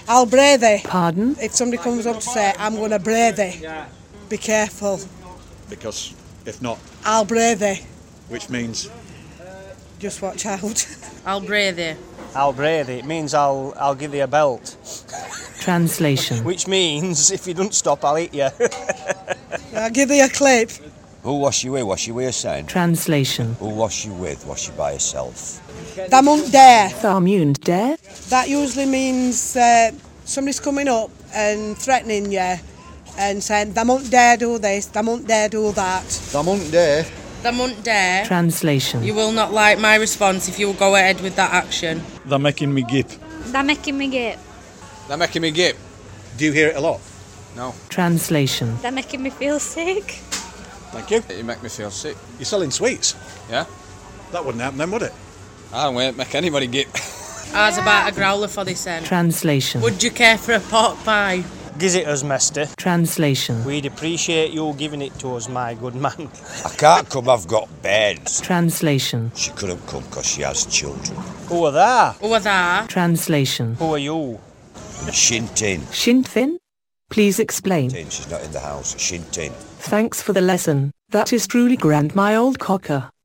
I'll bray thee. Pardon? If somebody comes up to say, I'm going to bray thee, be careful. Because if not, I'll bray thee. which means Just watch out. I'll bray thee. I'll bray thee. It means I'll give thee a belt. Translation. Which means if you don't stop, I'll hit you. I'll give thee a clip. Who wash you with? Wash you with a sign. Translation. Who wash you with? Wash you by yourself. Thou munt dare. Tharmund dare? That usually means somebody's coming up and threatening you and saying, thou munt dare do this, thou munt dare do that. Thou munt dare. Thou munt dare. Translation. You will not like my response if you will go ahead with that action. they're making me gip. They're making me gip. They're making me gip. Do you hear it a lot? No. Translation. They're making me feel sick. Thank you. You make me feel sick. You're selling sweets. Yeah? That wouldn't happen then, would it? I don't make anybody gip. Ours about a growler for this end. Translation. Would you care for a pork pie? Giz it us, mister. Translation. We'd appreciate you giving it to us, my good man. I can't come, I've got beds. Translation. She couldn't come because she has children. Who are there? Who are there? Translation. Who are you? Shintin. Sinn Féin? Please explain. She's not in the house. Shintin. Thanks for the lesson. That is truly grand, my old cocker.